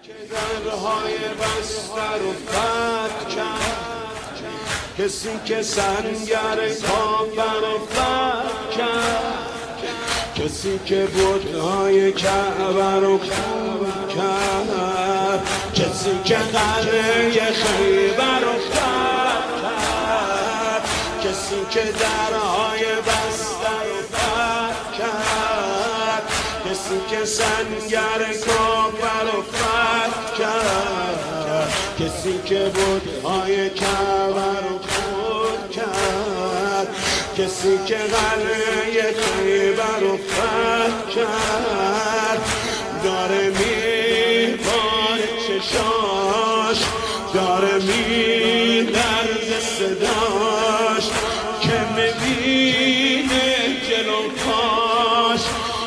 درهای بستر و فتح کرد، کسی که سنگر کافر و فتح کرد، کسی که بت‌های کعبه رو خون کرد، کسی که قلعه خیبر رو فتح کرد، کسی که درهای بستر رو فتح کرد، کسی که سنگر کافر رو فتح کرد، کسی که بت‌های کعبه رو خون کرد، کسی که قلعه خیبر رو فتح کرد، داره میباره چشاش، داره میلرزه صداش که میبینه جلو پاش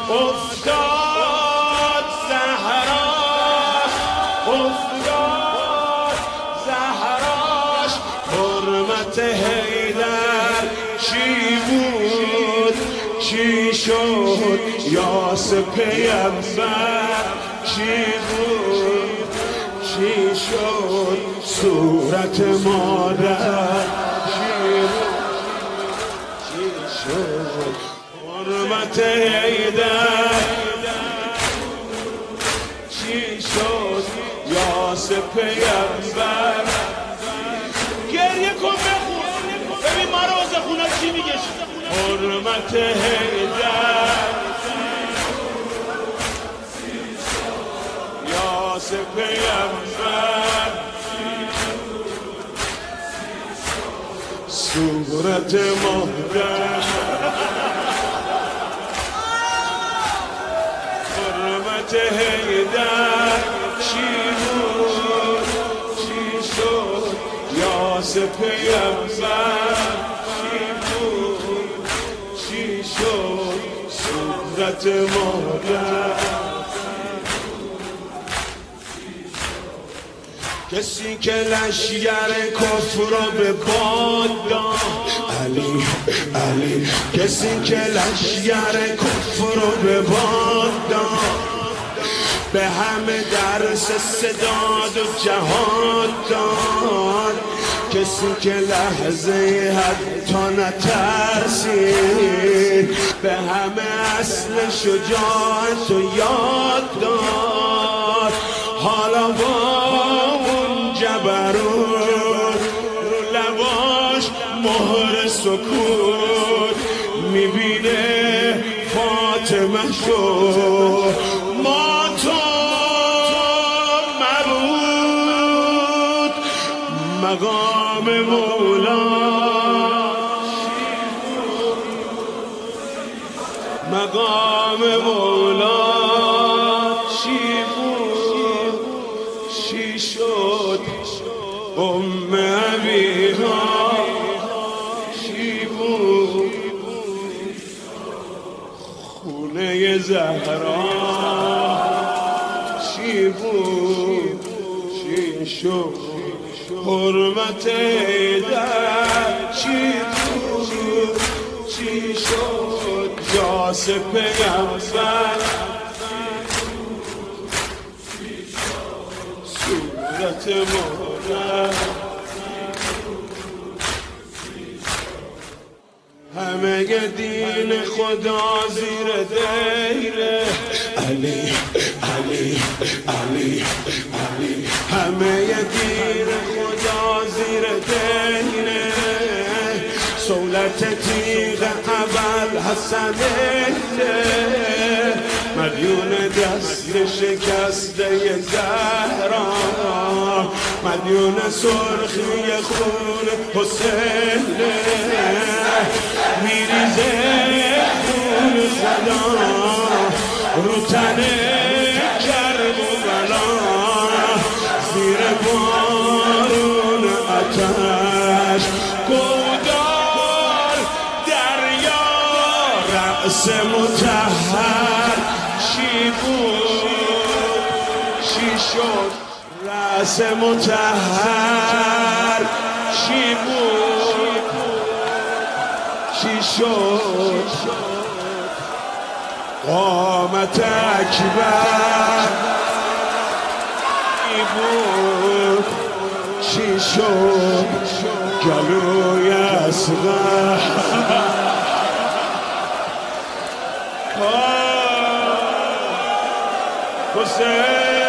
افتاد زهراش، افتاد زهراش. حرمت حیدر چی بود چی شد یاسر پیمبر، چی بود چی شد صورت مادر، چی بود چی شد حرمت حیدر، چی شد یاسر پیمبر. گریه کن بخون ببین مراز خونه چی میگه. حرمت حیدر یاسر پیمبر، صورت مادر. حرمت حیدر چی بود چی شد یاسر پیمبر، چی بود چی شد صورت مادر. کسی که لشگر کفر رو به باد داد، علی علی، کسی که لشگر کفر رو به باد داد، به همه درس صداد و جهاد داد، کسی که لحظه حتی نترسید، به همه اصل شجاعت و یاد داد. حالا با اون جبروت رو لباش مهر سکوت میبینه فاطمه شو ما تو مبود مقام مولا، مقام مولا چی بود چی شد ام ابیها، چی بود خونه زهرا، چی بود چی شد حرمت حیدر، چی بود چی شد یاسر پیمبر، صورت مادر. همه دین خدا زیر دیره، علی علی علی علی، همه دین خدا زیر دیره، سولت تیغ اول حسنه، مدیون دست شکسته زهرا، مدیون سرخی خون حسین، میریزه خون خدا رو تن کربلا، زیر بارون آتش گودال دریا، رأس مطهر چی بود چی شد رأس مطهر، چی بود چی شد قامت اکبر، چی شد گلوی اصغر حسین